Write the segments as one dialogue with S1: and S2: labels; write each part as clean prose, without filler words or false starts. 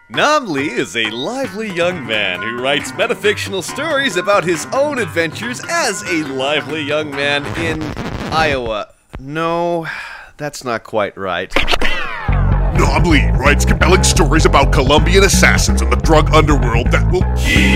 S1: Nam Lee is a lively young man who writes metafictional stories about his own adventures as a lively young man in Iowa. No, that's not quite right.
S2: Nam Lee writes compelling stories about Colombian assassins and the drug underworld that will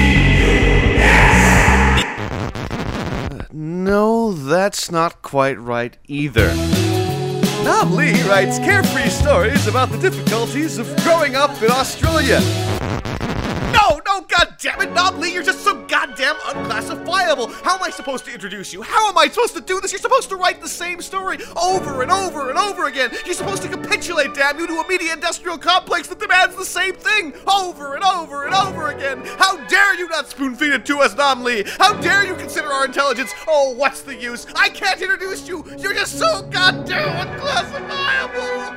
S1: No, that's not quite right either. Nam Lee writes carefree stories about the difficulties of growing up in Australia.
S3: No, goddammit, Nam Lee, you're just so goddamn unclassifiable. How am I supposed to introduce you? How am I supposed to do this? You're supposed to write the same story over and over and over again. You're supposed to capitulate, damn you, to a media-industrial complex that demands the same thing over and over and over again. How dare you not spoon-feed it to us, Nam Lee? How dare you consider our intelligence? Oh, what's the use? I can't introduce you. You're just so goddamn unclassifiable.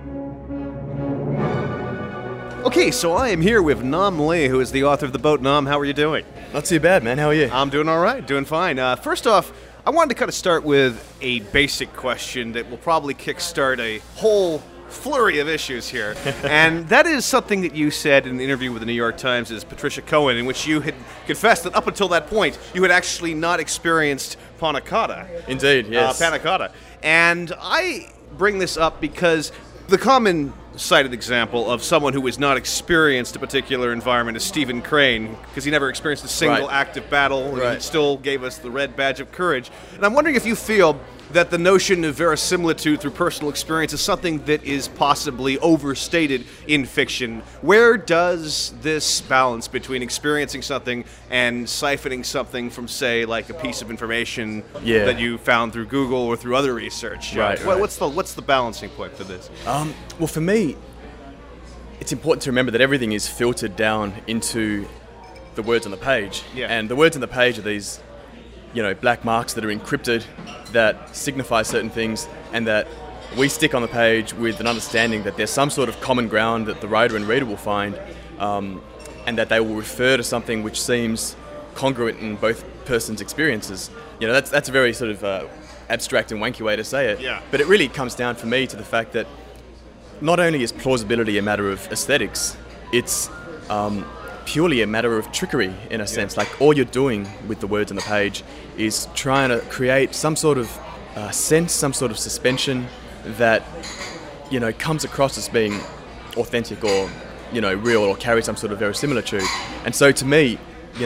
S1: Okay, so I am here with Nam Lee, who is the author of The Boat. Nam, how are you doing?
S4: Not too bad, man. How are you?
S1: I'm doing all right, doing fine. First off, I wanted to kind of start with a basic question that will probably kickstart a whole flurry of issues here. And that is something that you said in an interview with the New York Times' Patricia Cohen, in which you had confessed that up until that point, you had actually not experienced panna cotta.
S4: Indeed, yes.
S1: Panna cotta. And I bring this up because the common cited example of someone who has not experienced a particular environment is Stephen Crane, because he never experienced a single active battle, and he still gave us the red badge of courage. And I'm wondering if you feel that the notion of verisimilitude through personal experience is something that is possibly overstated in fiction. Where does this balance between experiencing something and siphoning something from, say, like a piece of information that you found through Google or through other research? What's the balancing point for this?
S4: Well, for me, it's important to remember that everything is filtered down into the words on the page.
S1: Yeah.
S4: And the words on the page are these, black marks that are encrypted that signify certain things, and that we stick on the page with an understanding that there's some sort of common ground that the writer and reader will find, and that they will refer to something which seems congruent in both persons' experiences. That's a very sort of abstract and wanky way to say it.
S1: Yeah.
S4: But it really comes down for me to the fact that not only is plausibility a matter of aesthetics, it's purely a matter of trickery in a sense. Like, all you're doing with the words on the page is trying to create some sort of sense, some sort of suspension that, comes across as being authentic or, real, or carry some sort of verisimilitude. And so to me,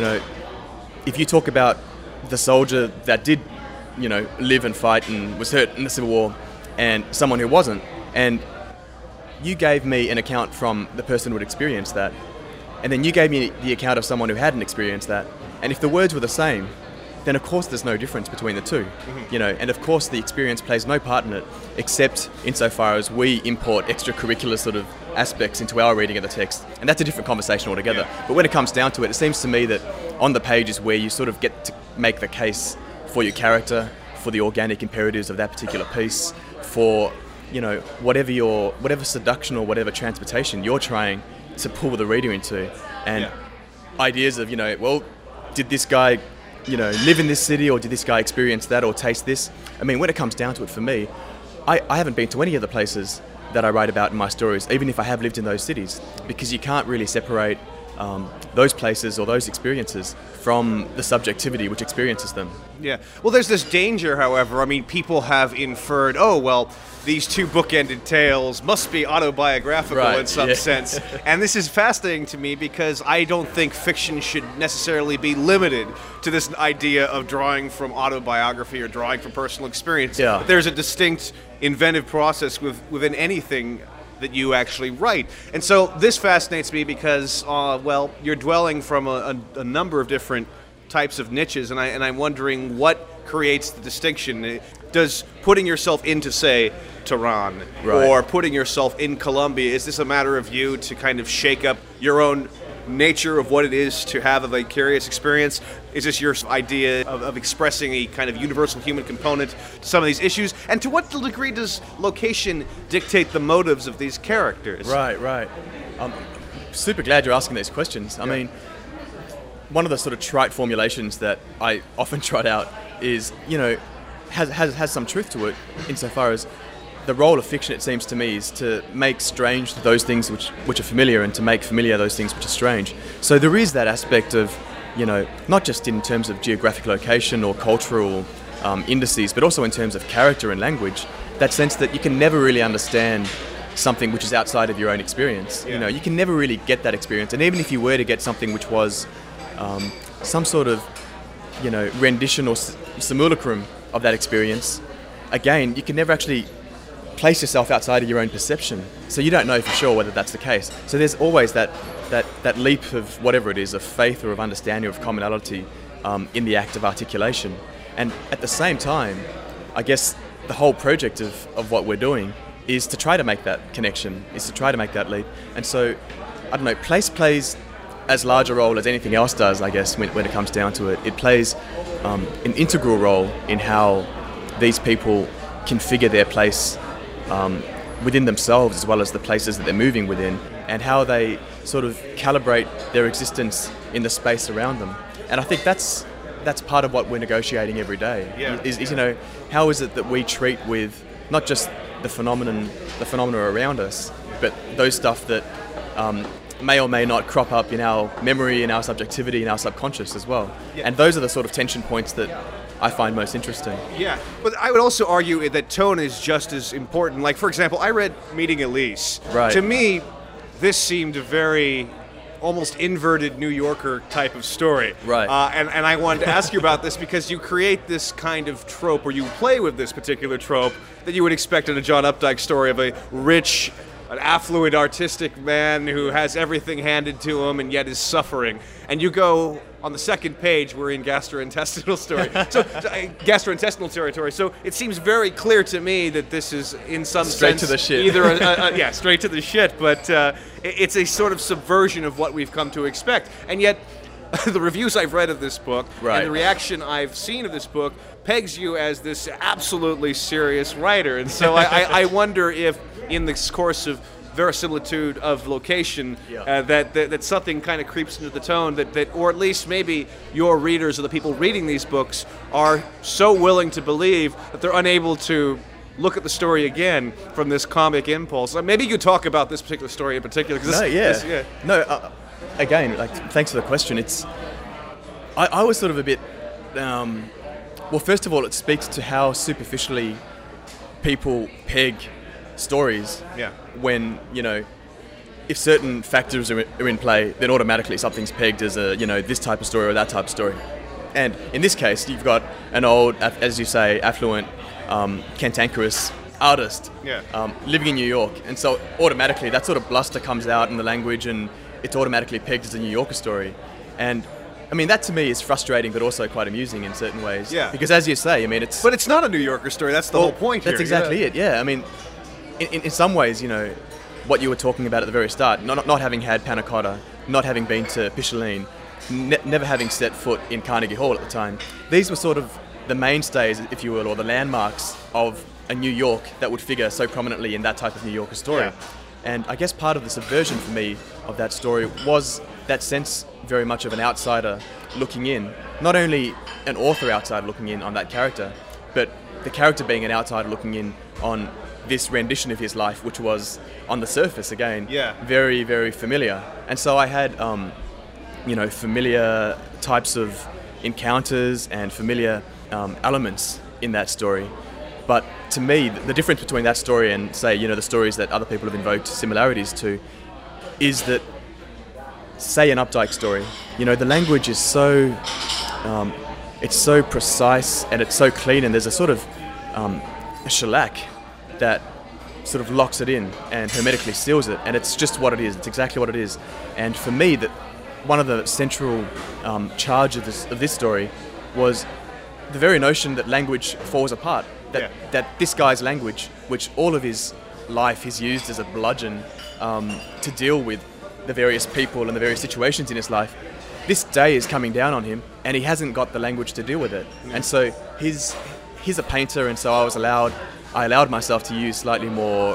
S4: if you talk about the soldier that did, live and fight and was hurt in the Civil War, and someone who wasn't, and you gave me an account from the person who had experienced that, and then you gave me the account of someone who hadn't experienced that, and if the words were the same, then of course there's no difference between the two. And of course the experience plays no part in it, except insofar as we import extracurricular sort of aspects into our reading of the text, and that's a different conversation altogether. But when it comes down to it, it seems to me that on the page is where you sort of get to make the case for your character, for the organic imperatives of that particular piece, for whatever seduction or whatever transportation you're trying to pull the reader into. And ideas of, did this guy, live in this city, or did this guy experience that or taste this? I mean, when it comes down to it for me, I haven't been to any of the places that I write about in my stories, even if I have lived in those cities, because you can't really separate those places or those experiences from the subjectivity which experiences them.
S1: Yeah. Well, there's this danger, however. I mean, people have inferred, these two bookended tales must be autobiographical in some sense. And this is fascinating to me because I don't think fiction should necessarily be limited to this idea of drawing from autobiography or drawing from personal experience.
S4: Yeah.
S1: There's a distinct inventive process within anything that you actually write. And so this fascinates me because, you're dwelling from a number of different types of niches, and I'm wondering what creates the distinction. Does putting yourself into, say, Tehran, or putting yourself in Colombia, is this a matter of you to kind of shake up your own nature of what it is to have a vicarious experience? Is this your idea of expressing a kind of universal human component to some of these issues? And to what degree does location dictate the motives of these characters?
S4: Right. I'm super glad you're asking these questions. I mean, one of the sort of trite formulations that I often trot out is, has some truth to it, insofar as the role of fiction, it seems to me, is to make strange those things which are familiar, and to make familiar those things which are strange. So there is that aspect of, not just in terms of geographic location or cultural indices, but also in terms of character and language, that sense that you can never really understand something which is outside of your own experience.
S1: Yeah.
S4: You can never really get that experience. And even if you were to get something which was some sort of, rendition or simulacrum of that experience, again, you can never actually place yourself outside of your own perception. So you don't know for sure whether that's the case. So there's always that leap of whatever it is, of faith or of understanding or of commonality in the act of articulation. And at the same time, I guess the whole project of what we're doing is to try to make that connection, is to try to make that leap. And so, I don't know, place plays as large a role as anything else does, I guess, when it comes down to it. It plays an integral role in how these people configure their place within themselves, as well as the places that they're moving within, and how they sort of calibrate their existence in the space around them. And I think that's part of what we're negotiating every day.
S1: Yeah.
S4: Is how is it that we treat with not just the phenomena around us, but those stuff that may or may not crop up in our memory, in our subjectivity, in our subconscious as well.
S1: Yeah.
S4: And those are the sort of tension points that I find most interesting.
S1: Yeah, but I would also argue that tone is just as important. Like, for example, I read Meeting Elise.
S4: Right.
S1: To me, this seemed a very almost inverted New Yorker type of story.
S4: Right.
S1: And I wanted to ask you about this because you create this kind of trope, or you play with this particular trope that you would expect in a John Updike story of a rich, an affluent, artistic man who has everything handed to him and yet is suffering. And you go on the second page, we're in gastrointestinal gastrointestinal territory. So it seems very clear to me that this is, in some
S4: Straight
S1: sense,
S4: to the shit.
S1: either straight to the shit. But it's a sort of subversion of what we've come to expect. And yet, the reviews I've read of this book
S4: Right.
S1: and the reaction I've seen of this book pegs you as this absolutely serious writer. And so I wonder if, in this course of verisimilitude of location,
S4: Yeah.
S1: that something kind of creeps into the tone that, or at least maybe your readers or the people reading these books are so willing to believe that they're unable to look at the story again from this comic impulse. Maybe you could talk about this particular story in particular. 'Cause
S4: Again, thanks for the question. I was sort of a bit, well, first of all, it speaks to how superficially people peg stories.
S1: Yeah.
S4: When, if certain factors are in play, then automatically something's pegged as this type of story or that type of story. And in this case, you've got an old, as you say, affluent, cantankerous artist living in New York. And so automatically that sort of bluster comes out in the language, and it's automatically pegged as a New Yorker story. And I mean, that to me is frustrating, but also quite amusing in certain ways.
S1: Yeah.
S4: Because as you say, I mean, it's...
S1: But it's not a New Yorker story. That's the whole point here.
S4: That's exactly it, yeah. I mean, in some ways, what you were talking about at the very start, not having had panna cotta, not having been to Picholine, never having set foot in Carnegie Hall at the time, these were sort of the mainstays, if you will, or the landmarks of a New York that would figure so prominently in that type of New Yorker story.
S1: Yeah.
S4: And I guess part of the subversion for me of that story was that sense very much of an outsider looking in. Not only an author outsider looking in on that character, but the character being an outsider looking in on this rendition of his life, which was, on the surface, again, very, very familiar. And so I had, familiar types of encounters and familiar elements in that story. But to me, the difference between that story and, say, the stories that other people have invoked similarities to, is that, say, an Updike story, the language is so, it's so precise and it's so clean, and there's a sort of a shellac that sort of locks it in and hermetically seals it, and it's just what it is. It's exactly what it is. And for me, that one of the central charge of this story was the very notion that language falls apart. That this guy's language, which all of his life he's used as a bludgeon to deal with the various people and the various situations in his life, this day is coming down on him, and he hasn't got the language to deal with it. And so he's a painter, and so I allowed myself to use slightly more,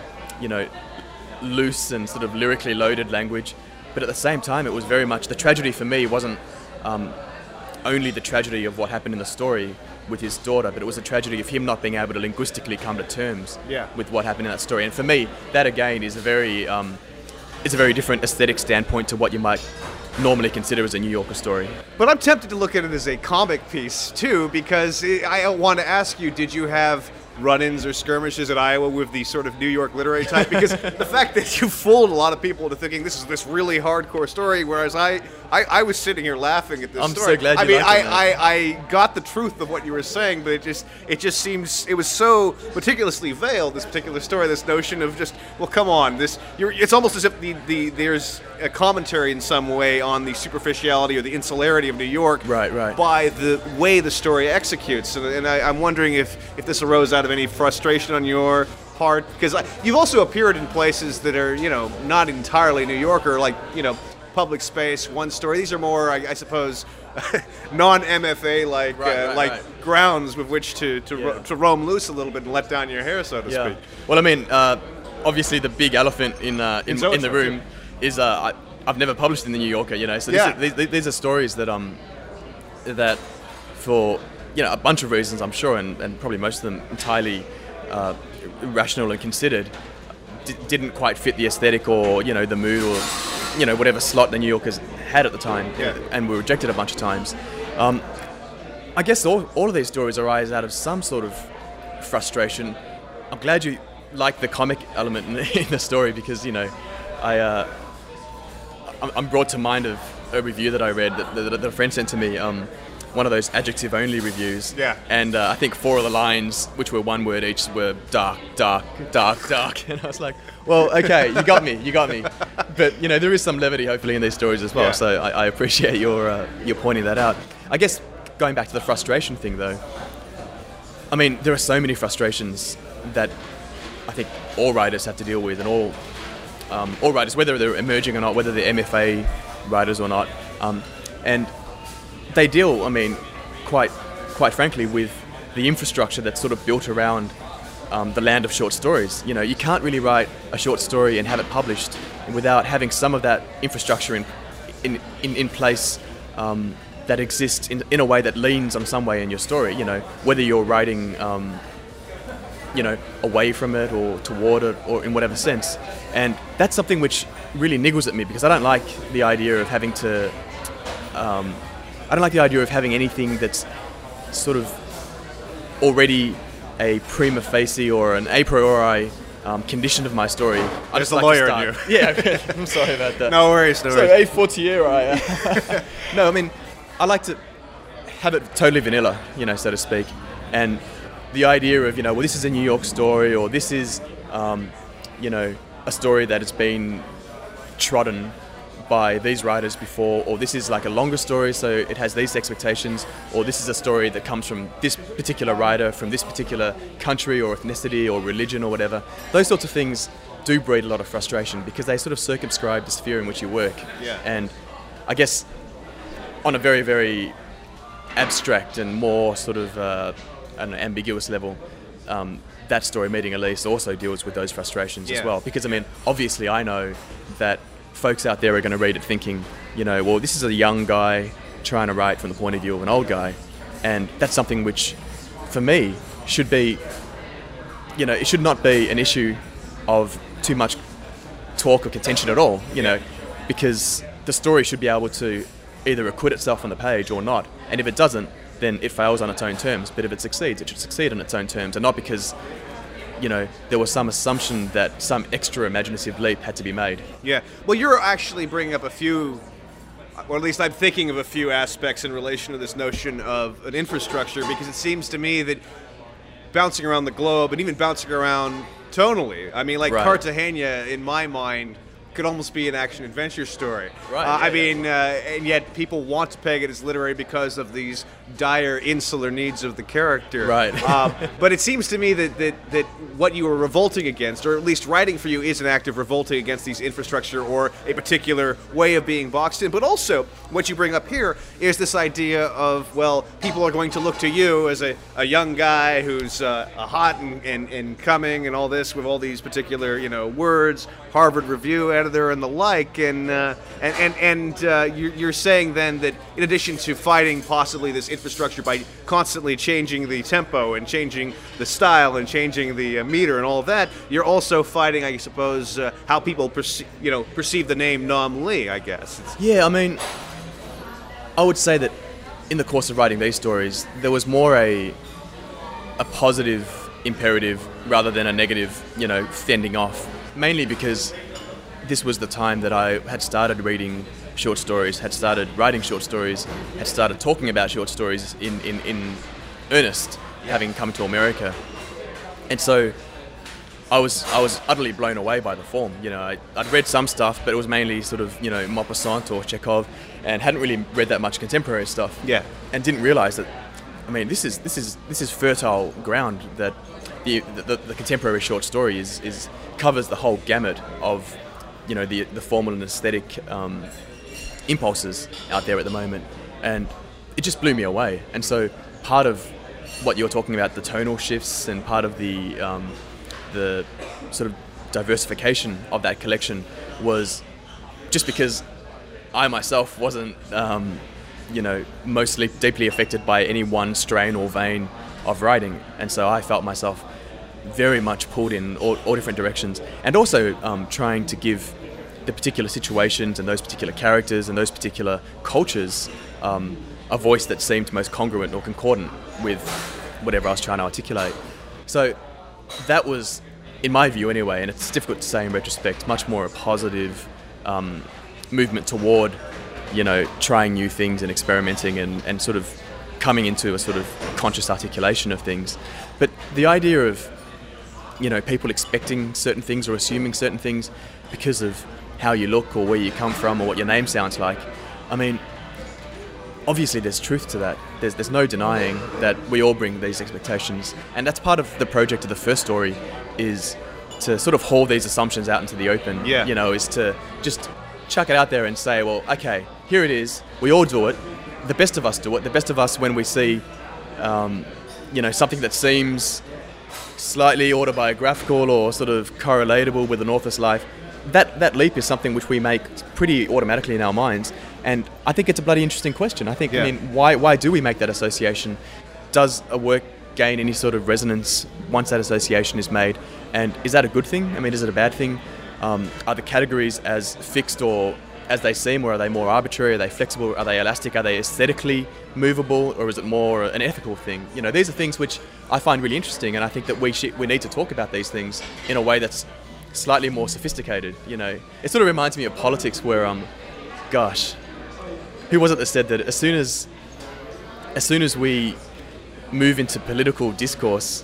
S4: loose and sort of lyrically loaded language. But at the same time, it was very much, the tragedy for me wasn't only the tragedy of what happened in the story, with his daughter, but it was a tragedy of him not being able to linguistically come to terms
S1: Yeah.
S4: with what happened in that story. And for me, that again is a very different aesthetic standpoint to what you might normally consider as a New Yorker story.
S1: But I'm tempted to look at it as a comic piece too, because I want to ask you: did you have run-ins or skirmishes at Iowa with the sort of New York literary type? Because the fact that you fooled a lot of people into thinking this is this really hardcore story, whereas I was sitting here laughing at this
S4: I'm
S1: story.
S4: so glad you
S1: I mean,
S4: liked it, man.
S1: I got the truth of what you were saying, but it just seems it was so meticulously veiled, this particular story, this notion of just, well, come on, it's almost as if there's a commentary in some way on the superficiality or the insularity of New York
S4: Right.
S1: by the way the story executes. And I'm wondering if this arose out of any frustration on your part, because you've also appeared in places that are, not entirely New Yorker, like, Public Space, One Story. These are more, I suppose, non-MFA like grounds with which to roam loose a little bit and let down your hair, so to speak.
S4: Well, I mean, obviously the big elephant in the room is I've never published in the New Yorker, So these are stories that that for a bunch of reasons, I'm sure, and probably most of them entirely rational and considered, didn't quite fit the aesthetic or the mood or whatever slot the New Yorkers had at the time, and were rejected a bunch of times. I guess all of these stories arise out of some sort of frustration. I'm glad you like the comic element in the story, because I'm brought to mind of a review that I read that a friend sent to me. One of those adjective-only reviews.
S1: Yeah.
S4: And I think 4 of the lines, which were one word each, were dark, dark, dark, dark. And I was like, well, okay, you got me. But, there is some levity, hopefully, in these stories as well.
S1: Yeah.
S4: So I appreciate your pointing that out. I guess, going back to the frustration thing, though, I mean, there are so many frustrations that I think all writers have to deal with, and all writers, whether they're emerging or not, whether they're MFA writers or not. And they deal, I mean, quite frankly, with the infrastructure that's sort of built around the land of short stories. You can't really write a short story and have it published without having some of that infrastructure in place that exists in a way that leans on some way in your story. Whether you're writing, away from it or toward it or in whatever sense. And that's something which really niggles at me, because I don't like the idea of having to. I don't like the idea of having anything that's sort of already a prima facie or an a priori condition of my story.
S1: There's a lawyer in you.
S4: Yeah, I'm sorry about that.
S1: No worries.
S4: So a fortiori. No, I mean, I like to have it totally vanilla, so to speak. And the idea of, well, this is a New York story, or this is, a story that has been trodden by these writers before, or this is like a longer story, so it has these expectations, or this is a story that comes from this particular writer, from this particular country or ethnicity or religion or whatever. Those sorts of things do breed a lot of frustration, because they sort of circumscribe the sphere in which you work.
S1: Yeah.
S4: And I guess on a very, very abstract and more sort of an ambiguous level, that story, Meeting Elise, also deals with those frustrations as well. Because, I mean, obviously I know that folks out there are going to read it thinking, well, this is a young guy trying to write from the point of view of an old guy. And that's something which, for me, should be, it should not be an issue of too much talk or contention at all, because the story should be able to either acquit itself on the page or not. And if it doesn't, then it fails on its own terms. But if it succeeds, it should succeed on its own terms, and not because there was some assumption that some extra imaginative leap had to be made.
S1: Yeah. Well, you're actually bringing up a few, or at least I'm thinking of a few aspects in relation to this notion of an infrastructure, because it seems to me that bouncing around the globe and even bouncing around tonally, I mean, like
S4: Right.
S1: Cartagena, in my mind, could almost be an action-adventure story.
S4: Right,
S1: And yet people want to peg it as literary because of these dire insular needs of the character.
S4: Right.
S1: But it seems to me that what you are revolting against, or at least writing for you, is an act of revolting against these infrastructure or a particular way of being boxed in. But also, what you bring up here is this idea of, well, people are going to look to you as a young guy who's hot and coming and all this, with all these particular, words, Harvard Review editor and the like, and you're saying then that in addition to fighting possibly this infrastructure by constantly changing the tempo and changing the style and changing the meter and all of that, you're also fighting, I suppose, how people perceive the name Nam Lee, I guess.
S4: Yeah, I mean, I would say that in the course of writing these stories, there was more a positive imperative rather than a negative, fending off. Mainly because this was the time that I had started reading short stories, had started writing short stories, had started talking about short stories in earnest, having come to America. And so I was utterly blown away by the form. I'd read some stuff, but it was mainly sort of, Maupassant or Chekhov, and hadn't really read that much contemporary stuff.
S1: Yeah.
S4: And didn't realize that, I mean, this is fertile ground, that the contemporary short story covers the whole gamut of, the formal and aesthetic impulses out there at the moment, and it just blew me away. And so part of what you're talking about, the tonal shifts, and part of the sort of diversification of that collection was just because I myself wasn't, mostly deeply affected by any one strain or vein of writing, and so I felt myself very much pulled in all different directions, and also trying to give the particular situations and those particular characters and those particular cultures a voice that seemed most congruent or concordant with whatever I was trying to articulate. So that was, in my view anyway, and it's difficult to say in retrospect, much more a positive movement toward, trying new things and experimenting and sort of coming into a sort of conscious articulation of things. But the idea of, people expecting certain things or assuming certain things because of how you look or where you come from or what your name sounds like, I mean, obviously there's truth to that. There's no denying that we all bring these expectations, and that's part of the project of the first story, is to sort of haul these assumptions out into the open.
S1: Yeah.
S4: Is to just chuck it out there and say, well, okay, here it is. We all do it. The best of us do it. The best of us, when we see, something that seems slightly autobiographical or sort of correlatable with an author's life, that leap is something which we make pretty automatically in our minds. And I think it's a bloody interesting question. I think, why do we make that association? Does a work gain any sort of resonance once that association is made? And is that a good thing? I mean, is it a bad thing? Are the categories as fixed or as they seem, or are they more arbitrary? Are they flexible? Are they elastic? Are they aesthetically movable, or is it more an ethical thing? These are things which I find really interesting, and I think that we need to talk about these things in a way that's slightly more sophisticated. It sort of reminds me of politics, where gosh, who was it that said that as soon as we move into political discourse,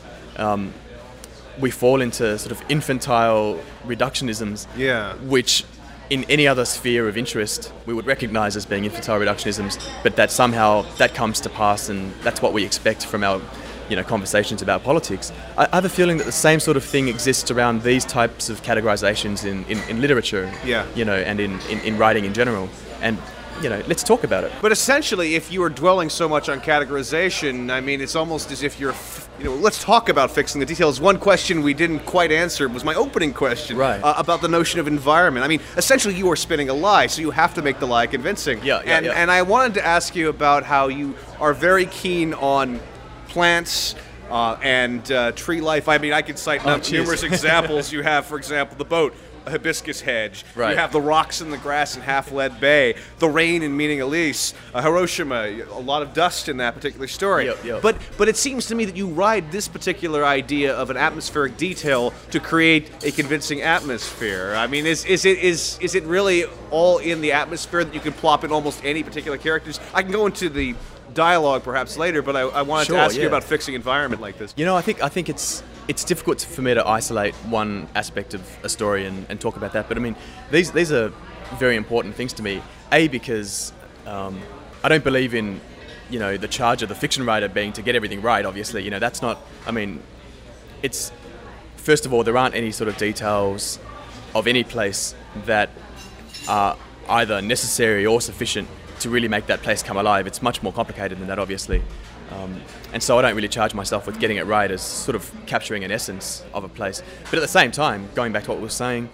S4: we fall into sort of infantile reductionisms, which in any other sphere of interest we would recognize as being infantile reductionisms, but that somehow that comes to pass, and that's what we expect from our conversations about politics. I have a feeling that the same sort of thing exists around these types of categorizations in literature, and in writing in general. And let's talk about it.
S1: But essentially, if you are dwelling so much on categorization, I mean, it's almost as if you're, let's talk about fixing the details. One question we didn't quite answer was my opening question,
S4: right,
S1: about the notion of environment. I mean, essentially, you are spinning a lie, so you have to make the lie convincing. And I wanted to ask you about how you are very keen on plants and tree life. I mean, I could cite numerous examples. You have, for example, the boat, a hibiscus hedge.
S4: Right.
S1: You have the rocks in the grass in Half-Lead Bay, the rain in Meaning Elise, Hiroshima, a lot of dust in that particular story.
S4: Yep.
S1: But it seems to me that you ride this particular idea of an atmospheric detail to create a convincing atmosphere. I mean, is it really all in the atmosphere that you can plop in almost any particular characters? I can go into the dialogue perhaps later, but I wanted to ask you about fixing environment like this.
S4: I think it's difficult for me to isolate one aspect of a story and talk about that. But I mean, these are very important things to me. A, because I don't believe in, the charge of the fiction writer being to get everything right, obviously. That's not, I mean, it's, first of all, there aren't any sort of details of any place that are either necessary or sufficient to really make that place come alive. It's much more complicated than that, obviously. And so I don't really charge myself with getting it right as sort of capturing an essence of a place. But at the same time, going back to what we were saying,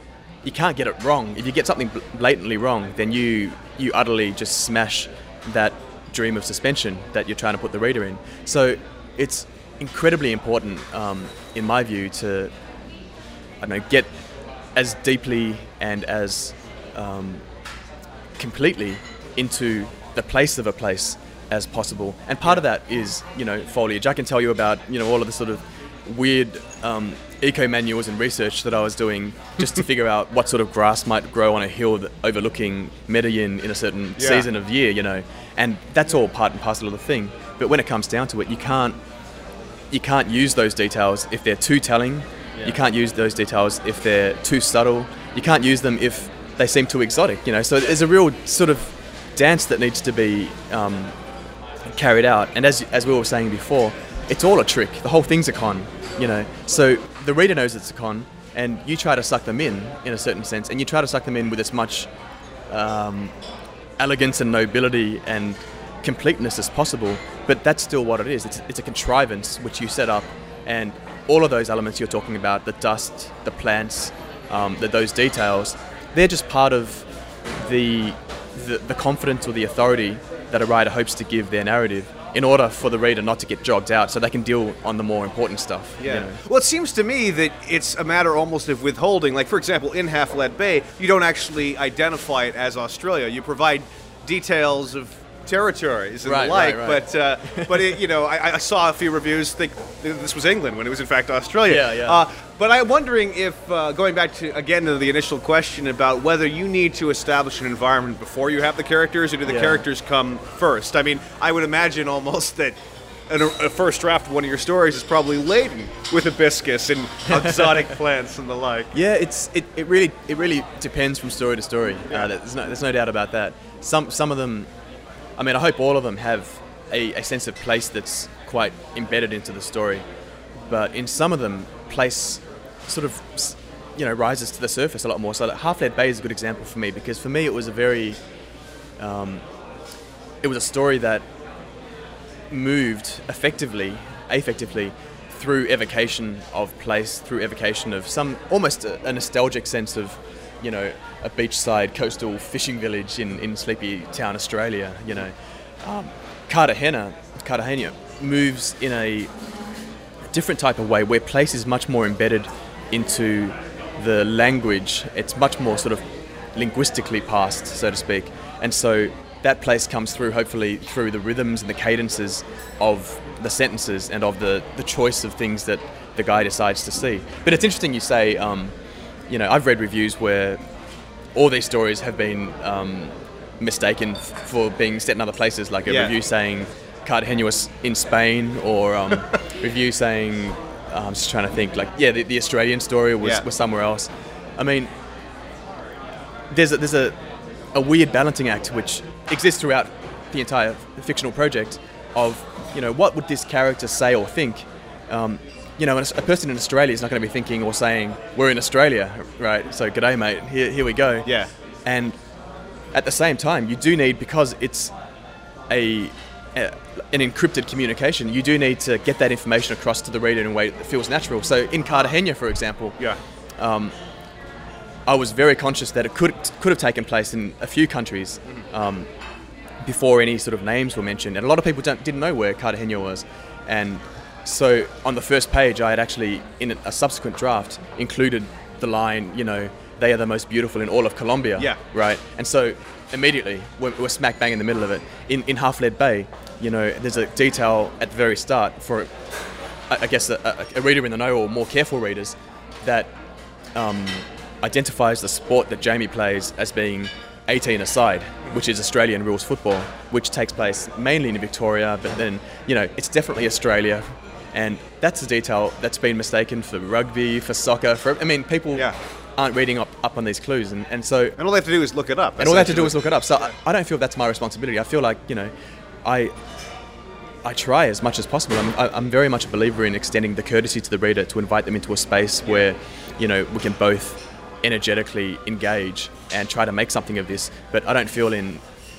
S4: you can't get it wrong. If you get something blatantly wrong, then you utterly just smash that dream of suspension that you're trying to put the reader in. So it's incredibly important, in my view, to get as deeply and as completely into the place of a place as possible. And part of that is, foliage. I can tell you about, all of the sort of weird eco manuals and research that I was doing just to figure out what sort of grass might grow on a hill overlooking Medellin in a certain season of year, and that's all part and parcel of the thing. But when it comes down to it, you can't use those details if they're too telling. You can't use those details if they're too subtle. You can't use them if they seem too exotic, So there's a real sort of dance that needs to be carried out. And as we were saying before, it's all a trick. The whole thing's a con, So the reader knows it's a con, and you try to suck them in a certain sense, and you try to suck them in with as much elegance and nobility and completeness as possible. But that's still what it is. It's a contrivance which you set up, and all of those elements you're talking about, the dust, the plants, those details, they're just part of the confidence or the authority that a writer hopes to give their narrative in order for the reader not to get jogged out so they can deal on the more important stuff.
S1: Yeah. Well, it seems to me that it's a matter almost of withholding. Like, for example, in Half-Lead Bay, you don't actually identify it as Australia. You provide details of territories and the like,
S4: right.
S1: but it, I saw a few reviews think this was England when it was in fact Australia.
S4: Yeah.
S1: But I'm wondering if, going back to the initial question about whether you need to establish an environment before you have the characters, or do the characters come first? I mean, I would imagine almost that a first draft of one of your stories is probably laden with hibiscus and exotic plants and the like.
S4: Yeah, it really depends from story to story. There's no doubt about that. Some of them, I hope all of them have a sense of place that's quite embedded into the story. But in some of them, place sort of, rises to the surface a lot more. So Half-Lead Bay is a good example for me, because for me it was a story that moved affectively through evocation of place, through evocation of some, almost a nostalgic sense of, a beachside coastal fishing village in sleepy town Australia, Cartagena moves in a different type of way, where place is much more embedded into the language. It's much more sort of linguistically passed, so to speak. And so that place comes through, hopefully, through the rhythms and the cadences of the sentences and of the choice of things that the guy decides to see. But it's interesting you say, I've read reviews where all these stories have been mistaken for being set in other places, like a review saying Cartagena was in Spain, or review saying, I'm just trying to think, the Australian story was somewhere else. I mean, there's a weird balancing act which exists throughout the entire fictional project of, what would this character say or think? A person in Australia is not going to be thinking or saying, we're in Australia, right? So, g'day, mate, here we go.
S1: Yeah.
S4: And at the same time, you do need, because it's an encrypted communication, you do need to get that information across to the reader in a way that feels natural. So in Cartagena, for example, I was very conscious that it could have taken place in a few countries before any sort of names were mentioned. And a lot of people didn't know where Cartagena was. And so on the first page, I had actually, in a subsequent draft, included the line, they are the most beautiful in all of Colombia.
S1: Yeah.
S4: Right? And so immediately, we're smack bang in the middle of it. In Half-Lead Bay, there's a detail at the very start for, I guess, a reader in the know, or more careful readers, that identifies the sport that Jamie plays as being 18-a-side, which is Australian rules football, which takes place mainly in Victoria, but then, it's definitely Australia. And that's a detail that's been mistaken for rugby, for soccer, people aren't reading up on these clues. And so...
S1: And all they have to do is look it up.
S4: And all they have to do is look it up. So I don't feel that's my responsibility. I feel like, I try as much as possible. I'm very much a believer in extending the courtesy to the reader to invite them into a space where, we can both energetically engage and try to make something of this. But I don't feel in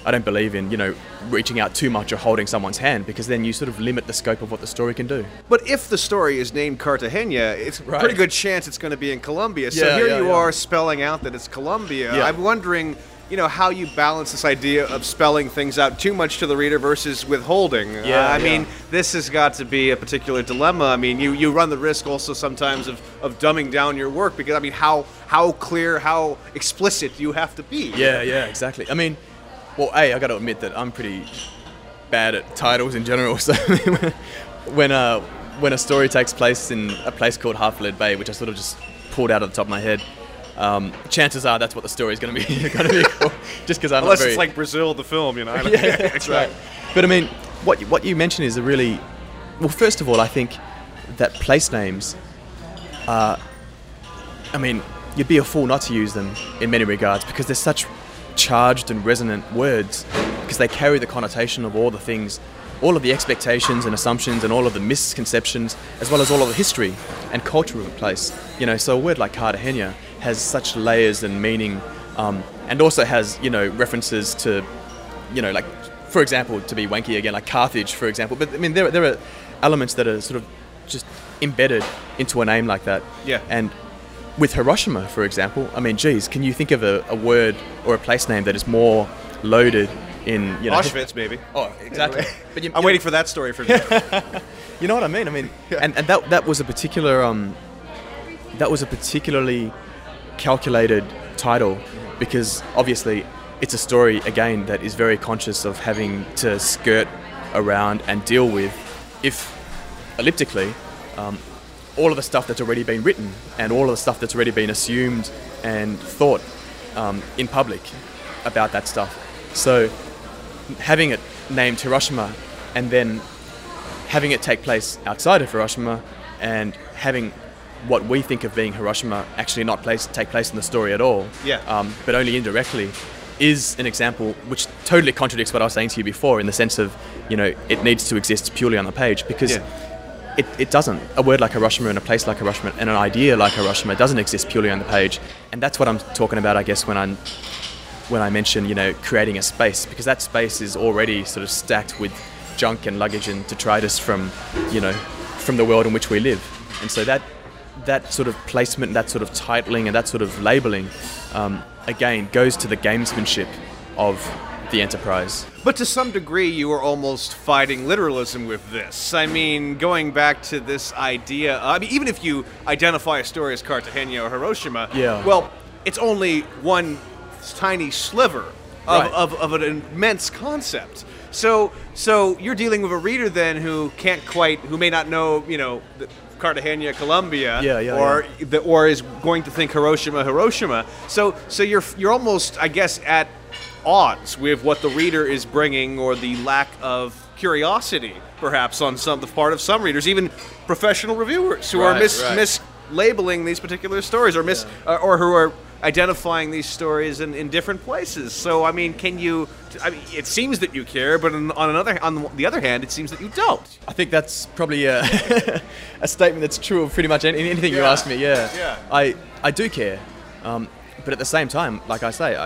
S4: I don't believe in, reaching out too much or holding someone's hand, because then you sort of limit the scope of what the story can do.
S1: But if the story is named Cartagena, it's a
S4: Right.
S1: pretty good chance it's going to be in Colombia. So
S4: Yeah,
S1: here
S4: yeah,
S1: you
S4: yeah.
S1: are spelling out that it's Colombia.
S4: Yeah.
S1: I'm wondering, how you balance this idea of spelling things out too much to the reader versus withholding.
S4: Yeah,
S1: I
S4: yeah.
S1: mean, this has got to be a particular dilemma. I mean, you run the risk also sometimes of dumbing down your work because, I mean, how clear, how explicit do you have to be?
S4: Yeah, exactly. I mean, well, I got to admit that I'm pretty bad at titles in general. So when a story takes place in a place called Half-Lead Bay, which I sort of just pulled out of the top of my head, chances are that's what the story is going to be. Cool. Just because I'm
S1: Unless
S4: not very...
S1: it's like Brazil, the film,
S4: Yeah, that's right. But I mean, what you mentioned is a really... Well, first of all, I think that place names are... I mean, you'd be a fool not to use them in many regards, because they're such charged and resonant words, because they carry the connotation of all the things, all of the expectations and assumptions and all of the misconceptions, as well as all of the history and culture of a place. So a word like Cartagena has such layers and meaning, and also has, references to, like, for example, to be wanky again, like Carthage, for example. But I mean, there are elements that are sort of just embedded into a name like that.
S1: Yeah.
S4: And with Hiroshima, for example, I mean, geez, can you think of a word or a place name that is more loaded in,
S1: Auschwitz, maybe.
S4: Oh, exactly. But
S1: I'm waiting for that story from you.
S4: You know what I mean? I mean, and that was a particularly calculated title, because obviously it's a story, again, that is very conscious of having to skirt around and deal with, if elliptically, all of the stuff that's already been written and all of the stuff that's already been assumed and thought in public about that stuff. So having it named Hiroshima and then having it take place outside of Hiroshima and having what we think of being Hiroshima actually not take place in the story at all, but only indirectly, is an example which totally contradicts what I was saying to you before, in the sense of, it needs to exist purely on the page, because it doesn't. A word like Hiroshima and a place like Hiroshima and an idea like Hiroshima doesn't exist purely on the page. And that's what I'm talking about, I guess, when I mention, creating a space, because that space is already sort of stacked with junk and luggage and detritus from the world in which we live. And so that sort of placement, that sort of titling and that sort of labeling, again, goes to the gamesmanship of the enterprise.
S1: But to some degree, you are almost fighting literalism with this. I mean, going back to this idea, even if you identify a story as Cartagena or Hiroshima, well, it's only one tiny sliver of an immense concept. So you're dealing with a reader then who may not know, Cartagena, Colombia, or is going to think Hiroshima. So you're almost, I guess, at odds with what the reader is bringing, or the lack of curiosity, perhaps, on the part of some readers, even professional reviewers who are mislabeling these particular stories, or or who are identifying these stories in different places. So, I mean, it seems that you care, but on the other hand, it seems that you don't.
S4: I think that's probably a statement that's true of pretty much anything you ask me. Yeah. I do care, but at the same time, like I say,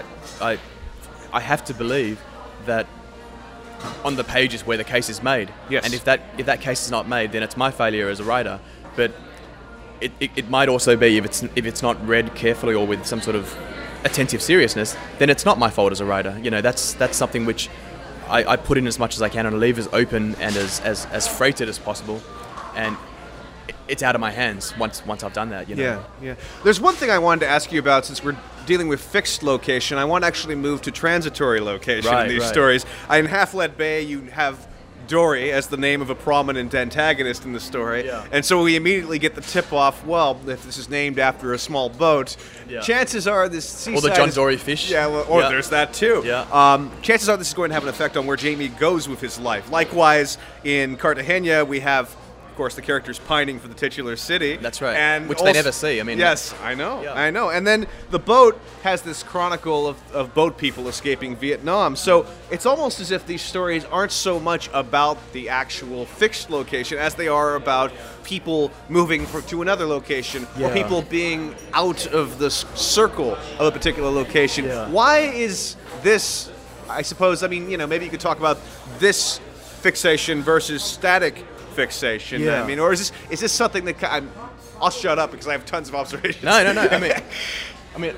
S4: I have to believe that on the page is where the case is made.
S1: Yes.
S4: And if that case is not made, then it's my failure as a writer. But it might also be, if it's not read carefully or with some sort of attentive seriousness, then it's not my fault as a writer. That's something which I put in as much as I can and leave as open and as freighted as possible, and it's out of my hands once I've done that.
S1: Yeah. There's one thing I wanted to ask you about, since we're dealing with fixed location. I want to actually move to transitory location in these stories. In Half-Lead Bay, you have Dory as the name of a prominent antagonist in the story, and so we immediately get the tip-off, well, if this is named after a small boat, chances are this seaside...
S4: Or the John Dory fish.
S1: There's that too. Chances are this is going to have an effect on where Jamie goes with his life. Likewise, in Cartagena, we have, of course, the characters pining for the titular city.
S4: That's right.
S1: And
S4: which they never see. I mean,
S1: yes, I know. And then the boat has this chronicle of boat people escaping Vietnam. So it's almost as if these stories aren't so much about the actual fixed location as they are about people moving to another location, or people being out of the circle of a particular location. Why is this I suppose, I mean, maybe you could talk about this fixation versus static fixation.
S4: Yeah.
S1: I mean, or is this something that I'll shut up because I have tons of observations.
S4: No. I mean,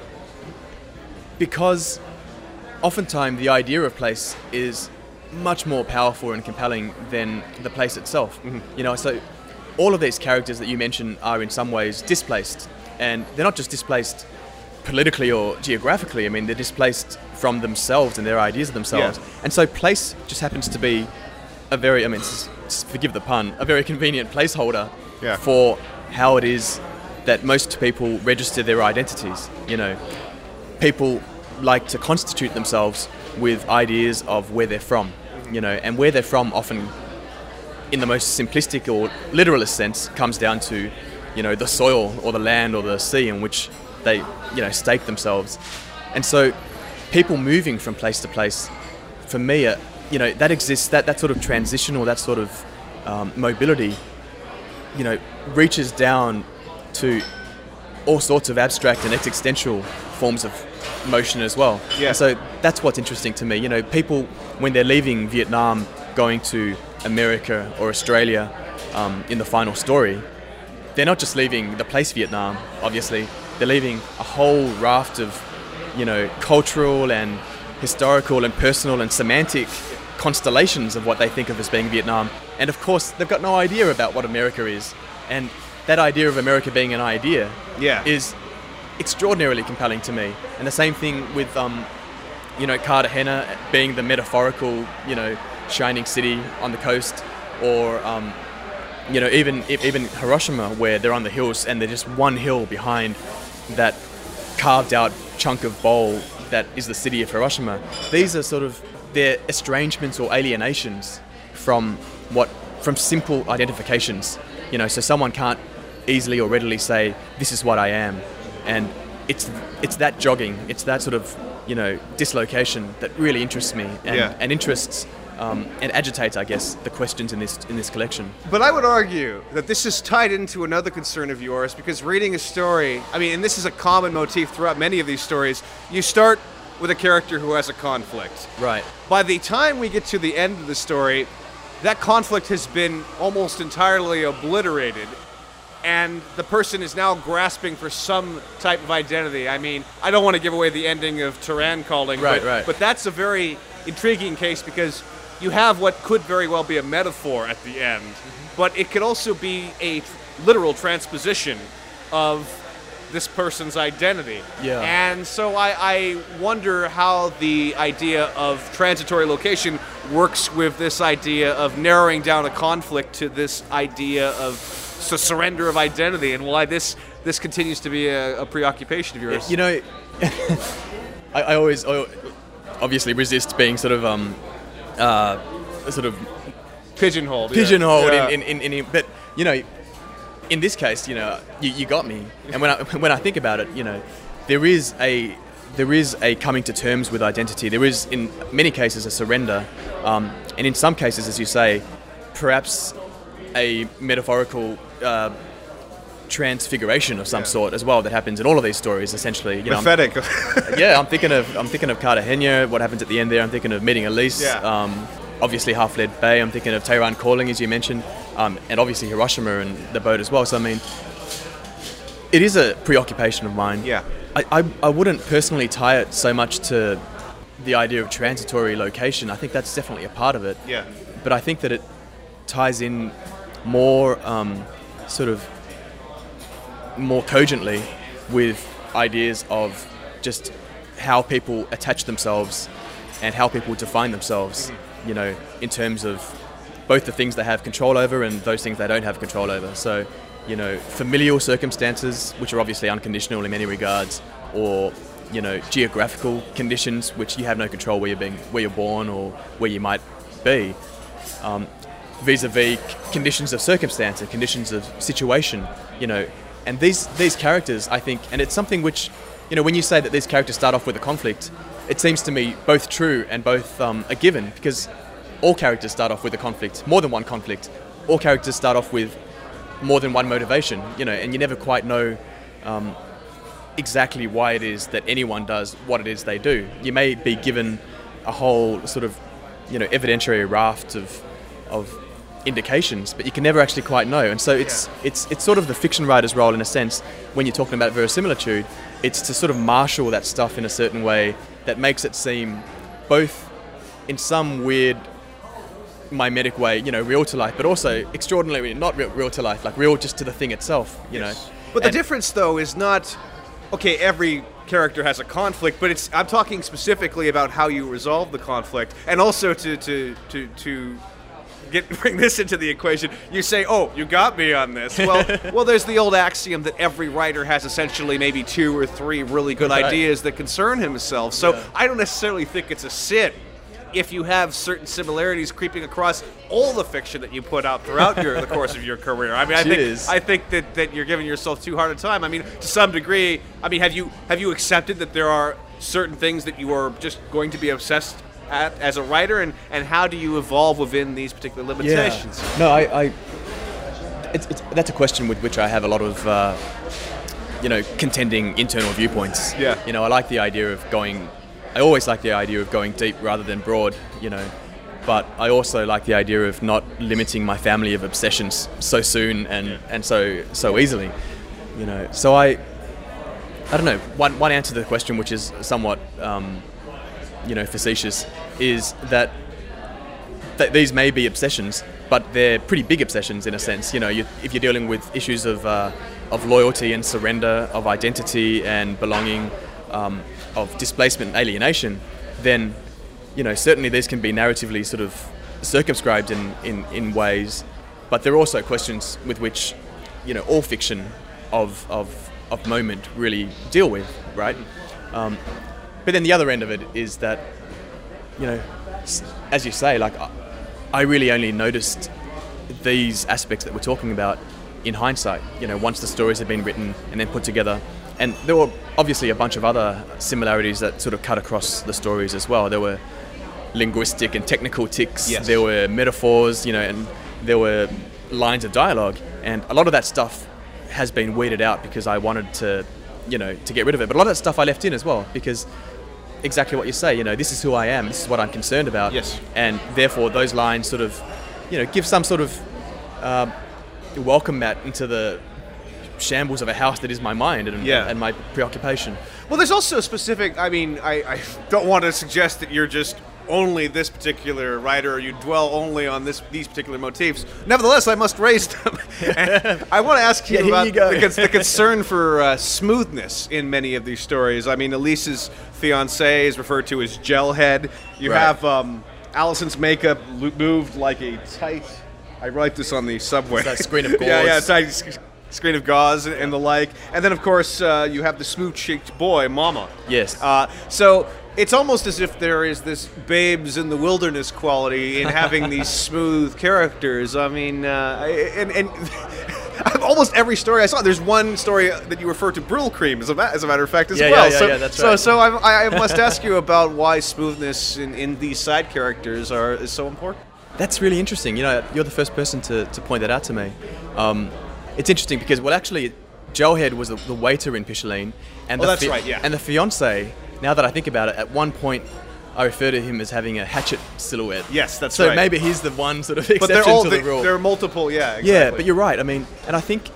S4: because oftentimes the idea of place is much more powerful and compelling than the place itself.
S1: Mm-hmm.
S4: So all of these characters that you mention are in some ways displaced, and they're not just displaced politically or geographically. I mean, they're displaced from themselves and their ideas of themselves.
S1: Yeah.
S4: And so place just happens to be a very, forgive the pun, a very convenient placeholder
S1: Yeah.
S4: for how it is that most people register their identities. People like to constitute themselves with ideas of where they're from, and where they're from often, in the most simplistic or literalist sense, comes down to, the soil or the land or the sea in which they, stake themselves. And so people moving from place to place, for me, that exists, that sort of transition or that sort of mobility, reaches down to all sorts of abstract and existential forms of motion as well.
S1: Yeah.
S4: And so that's what's interesting to me. People, when they're leaving Vietnam, going to America or Australia in the final story, they're not just leaving the place Vietnam, obviously. They're leaving a whole raft of, cultural and historical and personal and semantic constellations of what they think of as being Vietnam. And of course, they've got no idea about what America is. And that idea of America being an idea is extraordinarily compelling to me. And the same thing with, Cartagena being the metaphorical, shining city on the coast, or, even Hiroshima, where they're on the hills and they're just one hill behind that carved out chunk of bowl that is the city of Hiroshima. These are sort of their estrangements or alienations from simple identifications. So someone can't easily or readily say, this is what I am. And it's that jogging, it's that sort of, dislocation that really interests me and interests and agitates, I guess, the questions in this collection.
S1: But I would argue that this is tied into another concern of yours, because reading a story, and this is a common motif throughout many of these stories, you start with a character who has a conflict.
S4: Right.
S1: By the time we get to the end of the story, that conflict has been almost entirely obliterated, and the person is now grasping for some type of identity. I don't want to give away the ending of Turan Calling,
S4: right.
S1: But that's a very intriguing case, because you have what could very well be a metaphor at the end, but it could also be a literal transposition of this person's identity.
S4: Yeah.
S1: And so I wonder how the idea of transitory location works with this idea of narrowing down a conflict to this idea of surrender of identity, and why this continues to be a preoccupation of yours.
S4: I always obviously resist being sort of
S1: pigeonholed.
S4: Yeah. in but in this case, you got me. And when I think about it, there is a coming to terms with identity. There is, in many cases, a surrender, and in some cases, as you say, perhaps a metaphorical transfiguration of some sort as well that happens in all of these stories. Essentially,
S1: Prophetic.
S4: I'm thinking of Cartagena. What happens at the end there? I'm thinking of meeting Elise.
S1: Yeah.
S4: Obviously, Half-Lead Bay. I'm thinking of Tehran Calling, as you mentioned, and obviously Hiroshima and the boat as well. So it is a preoccupation of mine.
S1: Yeah.
S4: I wouldn't personally tie it so much to the idea of transitory location. I think that's definitely a part of it.
S1: Yeah.
S4: But I think that it ties in more more cogently with ideas of just how people attach themselves and how people define themselves, in terms of both the things they have control over and those things they don't have control over. So, familial circumstances, which are obviously unconditional in many regards, or, geographical conditions, which you have no control where you're born or where you might be. Vis-a-vis conditions of circumstance and conditions of situation, and these characters, I think, and it's something which, when you say that these characters start off with a conflict, it seems to me both true and both a given, because all characters start off with a conflict, more than one conflict. All characters start off with more than one motivation, and you never quite know exactly why it is that anyone does what it is they do. You may be given a whole sort of, evidentiary raft of indications, but you can never actually quite know. And so it's sort of the fiction writer's role, in a sense, when you're talking about verisimilitude. It's to sort of marshal that stuff in a certain way that makes it seem both in some weird mimetic way, real to life, but also extraordinarily not real to life, like real just to the thing itself, know.
S1: But the difference, though, is not, okay, every character has a conflict, but I'm talking specifically about how you resolve the conflict, and also to bring this into the equation. You say, "Oh, you got me on this." Well, there's the old axiom that every writer has essentially maybe 2 or 3 really good ideas that concern himself. So I don't necessarily think it's a sin if you have certain similarities creeping across all the fiction that you put out throughout the course of your career. I mean, I think that you're giving yourself too hard a time. I mean, to some degree, have you accepted that there are certain things that you are just going to be obsessed at as a writer, and how do you evolve within these particular limitations?
S4: Yeah. No, that's a question with which I have a lot of contending internal viewpoints.
S1: Yeah.
S4: I like the idea of I always like the idea of going deep rather than broad, but I also like the idea of not limiting my family of obsessions so soon and so easily, So I don't know. One answer to the question, which is somewhat facetious, is that these may be obsessions, but they're pretty big obsessions in a sense. If you're dealing with issues of loyalty and surrender, of identity and belonging, of displacement and alienation, then certainly these can be narratively sort of circumscribed in ways, but there are also questions with which all fiction of moment really deal with, right? But then the other end of it is that, as you say, like I really only noticed these aspects that we're talking about in hindsight, once the stories had been written and then put together. And there were obviously a bunch of other similarities that sort of cut across the stories as well. There were linguistic and technical tics,
S1: yes.
S4: There were metaphors, and there were lines of dialogue. And a lot of that stuff has been weeded out because I wanted to get rid of it. But a lot of that stuff I left in as well, because exactly what you say, this is who I am, this is what I'm concerned about.
S1: Yes.
S4: And therefore those lines sort of, give some sort of welcome mat into the shambles of a house that is my mind and my preoccupation.
S1: Well, there's also a specific, I don't want to suggest that you're just only this particular writer, or you dwell only on these particular motifs. Nevertheless, I must raise them. And I want to ask you about the concern for smoothness in many of these stories. I mean, Elise's fiancé is referred to as Gelhead. You have Allison's makeup moved like a tight... I write this on the subway.
S4: It's that screen of gauze.
S1: yeah, tight screen of gauze and the like. And then, of course, you have the smooth-cheeked boy, Mama.
S4: Yes.
S1: So it's almost as if there is this babes in the wilderness quality in having these smooth characters. I mean, and almost every story I saw, there's one story that you refer to Brill Cream, as a matter of fact, as well.
S4: Yeah, that's right.
S1: So I must ask you about why smoothness in these side characters is so important.
S4: That's really interesting. You're the first person to point that out to me. It's interesting because, actually, Gelhead was the waiter in Picholine. And
S1: that's right, yeah.
S4: And the fiancé, now that I think about it, at one point I refer to him as having a hatchet silhouette.
S1: Yes, that's right.
S4: So maybe he's the one sort of exception to the rule.
S1: There are multiple, yeah, exactly.
S4: Yeah, but you're right. I mean, and I think,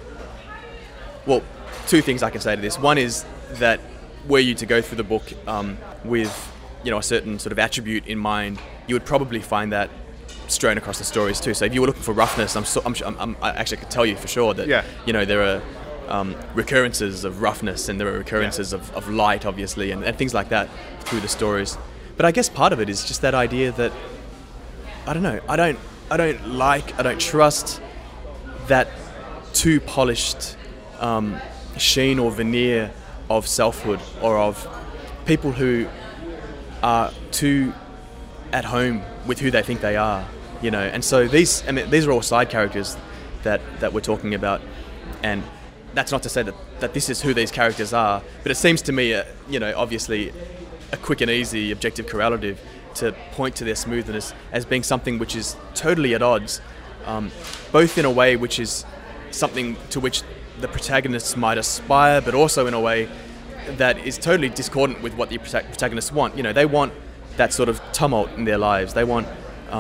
S4: two things I can say to this. One is that were you to go through the book with, a certain sort of attribute in mind, you would probably find that strewn across the stories too. So if you were looking for roughness, I actually could tell you for sure that there are recurrences of roughness and there are recurrences of light, obviously, and things like that through the stories. But I guess part of it is just that idea that I don't know. I don't trust that too polished sheen or veneer of selfhood, or of people who are too at home with who they think they are, And so these are all side characters that we're talking about, and that's not to say that this is who these characters are, but it seems to me, obviously, a quick and easy objective correlative to point to their smoothness as being something which is totally at odds, both in a way which is something to which the protagonists might aspire, but also in a way that is totally discordant with what the protagonists want. They want that sort of tumult in their lives. They want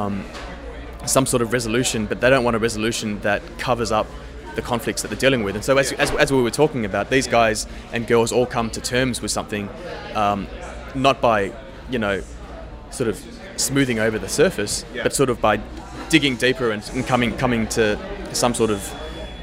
S4: some sort of resolution, but they don't want a resolution that covers up the conflicts that they're dealing with. And so as we were talking about, these guys and girls all come to terms with something, not by, sort of smoothing over the surface, but sort of by digging deeper and coming to some sort of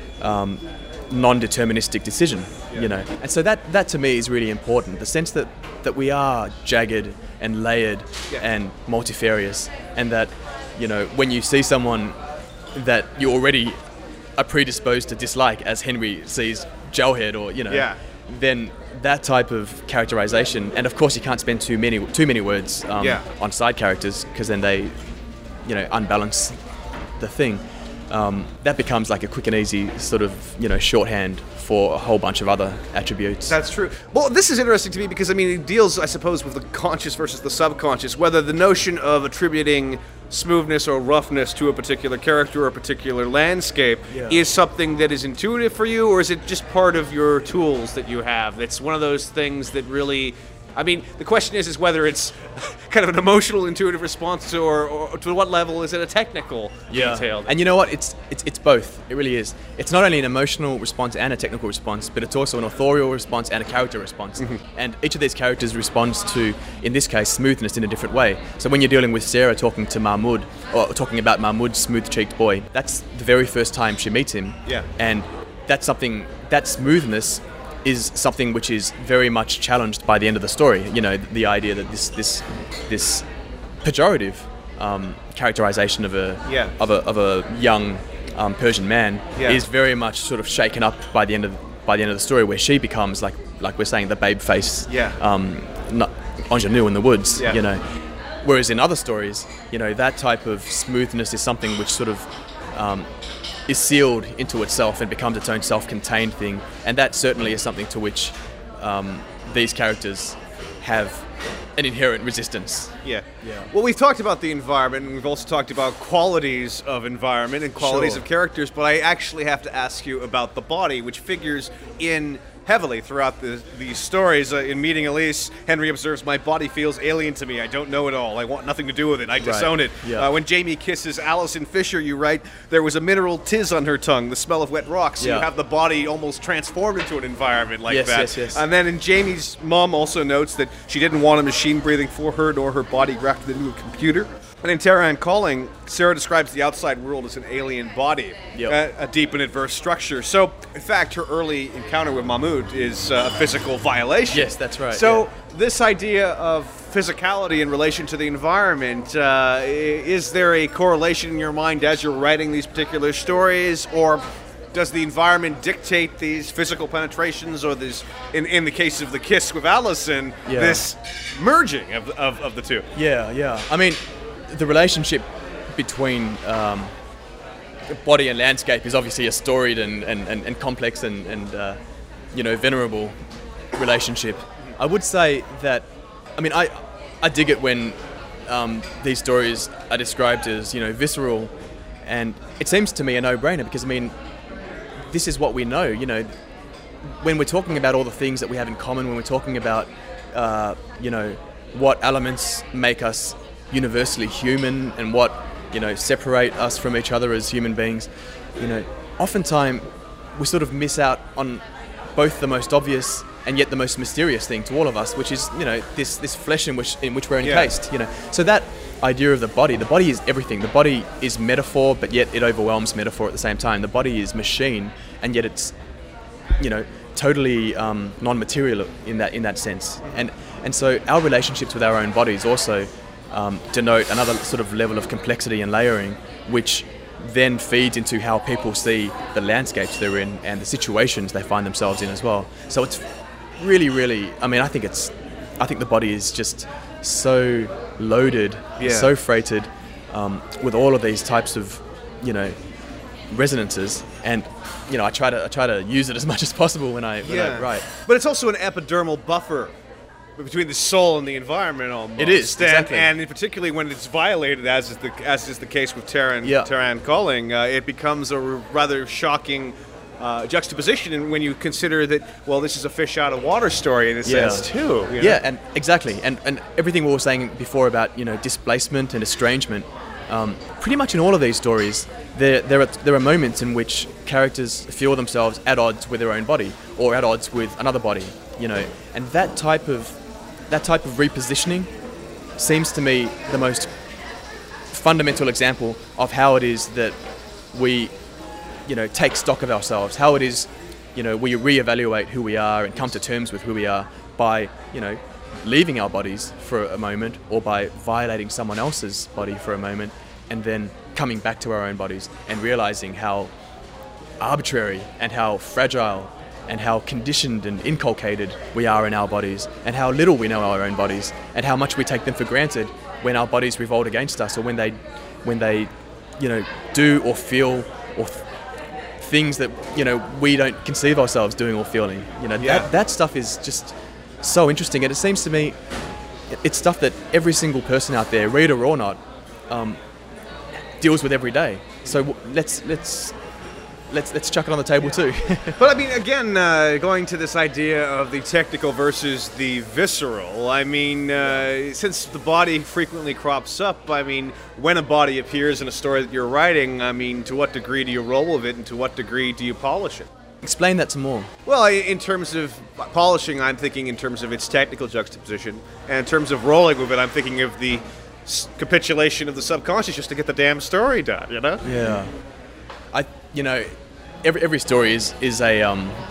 S4: non-deterministic decision, And so that to me is really important, the sense that we are jagged and layered and multifarious, and that, when you see someone that you already are predisposed to dislike, as Henry sees Gelhead, or then that type of characterization, and of course you can't spend too many words on side characters, because then they unbalance the thing. That becomes like a quick and easy sort of shorthand for a whole bunch of other attributes.
S1: That's true. Well, this is interesting to me because it deals, I suppose, with the conscious versus the subconscious, whether the notion of attributing smoothness or roughness to a particular character or a particular landscape is something that is intuitive for you, or is it just part of your tools that you have? It's one of those things that really... the question is whether it's kind of an emotional, intuitive response, or to what level is it a technical detail?
S4: And you know what? It's both. It really is. It's not only an emotional response and a technical response, but it's also an authorial response and a character response. Mm-hmm. And each of these characters responds to, in this case, smoothness in a different way. So when you're dealing with Sarah talking to Mahmoud, or talking about Mahmoud's smooth-cheeked boy, that's the very first time she meets him. Yeah. And that smoothness is something which is very much challenged by the end of the story. The idea that this pejorative characterization of a young Persian man is very much sort of shaken up by the end of the story, where she becomes like we're saying, the babe face ingenue in the woods. Whereas in other stories, that type of smoothness is something which sort of is sealed into itself and becomes its own self-contained thing, and that certainly is something to which these characters have an inherent resistance.
S1: Well, we've talked about the environment, and we've also talked about qualities of environment and qualities of characters, but I actually have to ask you about the body, which figures in heavily throughout these stories. In Meeting Elise, Henry observes, "My body feels alien to me. I don't know it all. I want nothing to do with it. I disown it." When Jamie kisses Alison Fisher, you write, "There was a mineral tiz on her tongue, the smell of wet rocks." So you have the body almost transformed into an environment like that. Yes. And then in Jamie's mom also notes that she didn't want a machine breathing for her, nor her body grafted into a computer. And in Terran Calling, Sarah describes the outside world as an alien body, a deep and adverse structure. So, in fact, her early encounter with Mahmoud is a physical violation.
S4: Yes, that's right.
S1: So, this idea of physicality in relation to the environment, is there a correlation in your mind as you're writing these particular stories, or does the environment dictate these physical penetrations, or this, in the case of the kiss with Allison, this merging of the two?
S4: The relationship between body and landscape is obviously a storied and complex and venerable relationship. I would say that, I dig it when these stories are described as, visceral, and it seems to me a no-brainer, because, this is what we know, when we're talking about all the things that we have in common, when we're talking about, what elements make us universally human and what separate us from each other as human beings, oftentimes we sort of miss out on both the most obvious and yet the most mysterious thing to all of us, which is this flesh in which we're encased. So that idea of the body is everything. The body is metaphor, but yet it overwhelms metaphor at the same time. The body is machine, and yet it's totally non-material in that sense. And so our relationships with our own bodies also denote another sort of level of complexity and layering, which then feeds into how people see the landscapes they're in and the situations they find themselves in as well. So it's really, really, I think the body is just so loaded, so freighted with all of these types of, resonances, and I try to use it as much as possible when I write.
S1: But it's also an epidermal buffer between the soul and the environment, almost.
S4: It is, exactly.
S1: And particularly when it's violated, as is the case with Terran Calling, it becomes a rather shocking juxtaposition, and when you consider that, well, this is a fish out of water story in a sense too. You know?
S4: Yeah, and exactly, and everything we were saying before about displacement and estrangement. Pretty much in all of these stories, there are moments in which characters feel themselves at odds with their own body or at odds with another body, and that type of repositioning seems to me the most fundamental example of how it is that we, take stock of ourselves, how it is, we reevaluate who we are and come to terms with who we are by, leaving our bodies for a moment or by violating someone else's body for a moment and then coming back to our own bodies and realizing how arbitrary and how fragile and how conditioned and inculcated we are in our bodies and how little we know our own bodies and how much we take them for granted when our bodies revolt against us or when they do or feel or things that we don't conceive ourselves doing or feeling. That stuff is just so interesting, and it seems to me it's stuff that every single person out there, reader or not, deals with every day. So let's chuck it on the table too.
S1: But I mean, again, going to this idea of the technical versus the visceral, I mean, since the body frequently crops up, I mean, when a body appears in a story that you're writing, I mean, to what degree do you roll with it and to what degree do you polish it?
S4: Explain that some more.
S1: Well, in terms of polishing, I'm thinking in terms of its technical juxtaposition, and in terms of rolling with it, I'm thinking of the capitulation of the subconscious just to get the damn story done,
S4: Yeah. Every story is a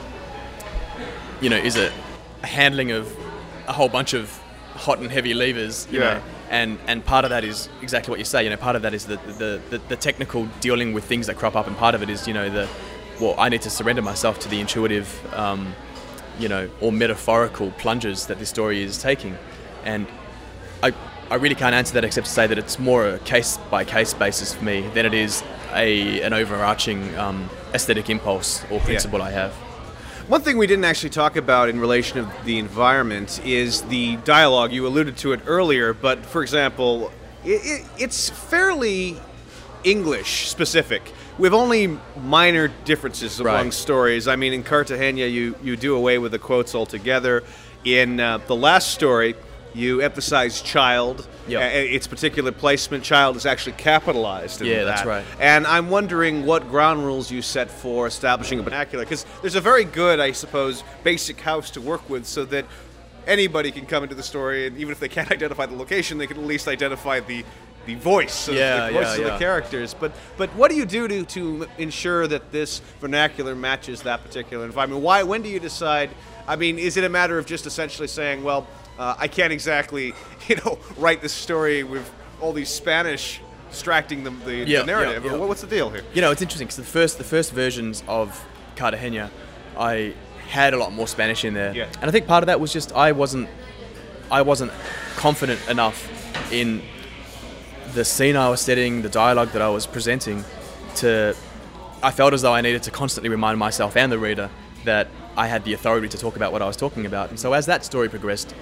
S4: handling of a whole bunch of hot and heavy levers, you know, and part of that is exactly what you say. Part of that is the technical dealing with things that crop up, and part of it is I need to surrender myself to the intuitive, or metaphorical plunges that this story is taking, and I really can't answer that except to say that it's more a case-by-case basis for me than it is an overarching aesthetic impulse or principle I have.
S1: One thing we didn't actually talk about in relation to the environment is the dialogue. You alluded to it earlier, but for example, it's fairly English-specific, with only minor differences among stories. I mean, in Cartagena, you do away with the quotes altogether. In the last story, you emphasize child. Its particular placement, child, is actually capitalized in that.
S4: That's right.
S1: And I'm wondering what ground rules you set for establishing a vernacular, because there's a very good, I suppose, basic house to work with so that anybody can come into the story, and even if they can't identify the location, they can at least identify the voice of the characters. But what do you do to ensure that this vernacular matches that particular environment? When do you decide? I mean, is it a matter of just essentially saying, well, I can't exactly, write this story with all these Spanish distracting the narrative? Or what's the deal here?
S4: It's interesting because the first versions of Cartagena, I had a lot more Spanish in there, and I think part of that was just I wasn't confident enough in the scene I was setting, the dialogue that I was presenting. I felt as though I needed to constantly remind myself and the reader that I had the authority to talk about what I was talking about. And so as that story progressed,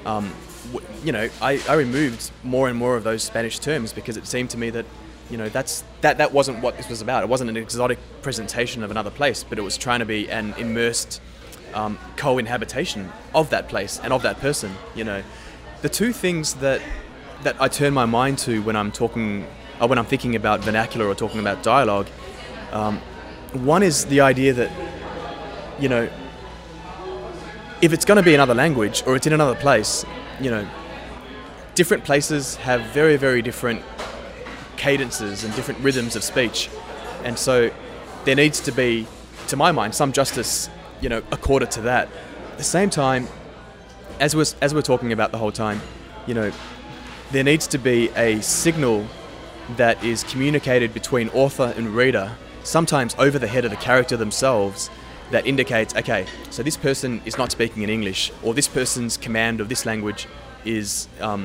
S4: I removed more and more of those Spanish terms because it seemed to me that, that wasn't what this was about. It wasn't an exotic presentation of another place, but it was trying to be an immersed co-inhabitation of that place and of that person. The two things that I turn my mind to when I'm thinking about vernacular or talking about dialogue, one is the idea that, if it's going to be another language or it's in another place, different places have very, very different cadences and different rhythms of speech. And so there needs to be, to my mind, some justice, accorded to that. At the same time, as we're talking about the whole time, there needs to be a signal that is communicated between author and reader, sometimes over the head of the character themselves, that indicates, okay, so this person is not speaking in English, or this person's command of this language is,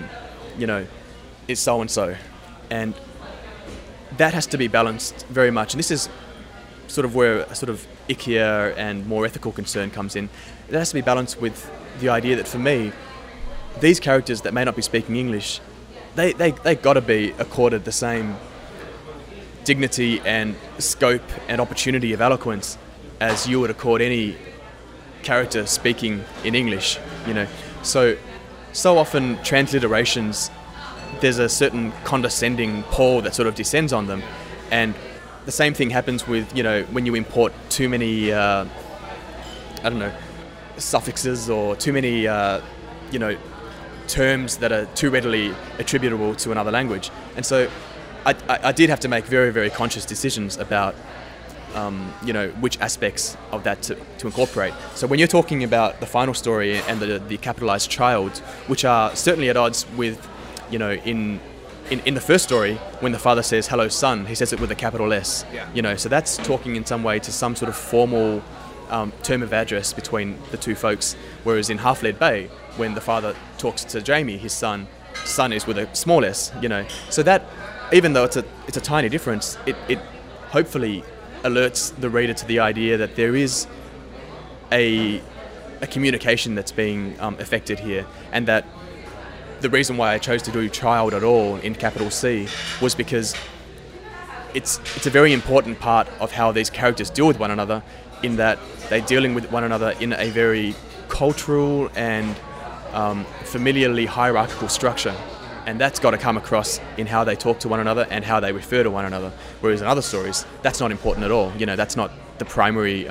S4: is so-and-so. And that has to be balanced very much. And this is sort of where a sort of ickier and more ethical concern comes in. It has to be balanced with the idea that, for me, these characters that may not be speaking English, they got to be accorded the same dignity and scope and opportunity of eloquence as you would accord any character speaking in English, you know. So often transliterations, there's a certain condescending pall that sort of descends on them, and the same thing happens with, you know, when you import too many, suffixes or too many, terms that are too readily attributable to another language. And so I did have to make very, very conscious decisions about, which aspects of that to incorporate. So when you're talking about the final story and the capitalized child, which are certainly at odds with, you know, in the first story, when the father says, "Hello, son," he says it with a capital S.
S1: Yeah.
S4: You know, so that's talking in some way to some sort of formal term of address between the two folks. Whereas in Half-Lead Bay, when the father talks to Jamie, his son is with a small s. You know, so that, even though it's a tiny difference, it hopefully alerts the reader to the idea that there is a communication that's being affected here, and that the reason why I chose to do child at all in capital C was because it's a very important part of how these characters deal with one another, in that they're dealing with one another in a very cultural and familiarly hierarchical structure. And that's got to come across in how they talk to one another and how they refer to one another. Whereas in other stories, that's not important at all. You know, that's not the primary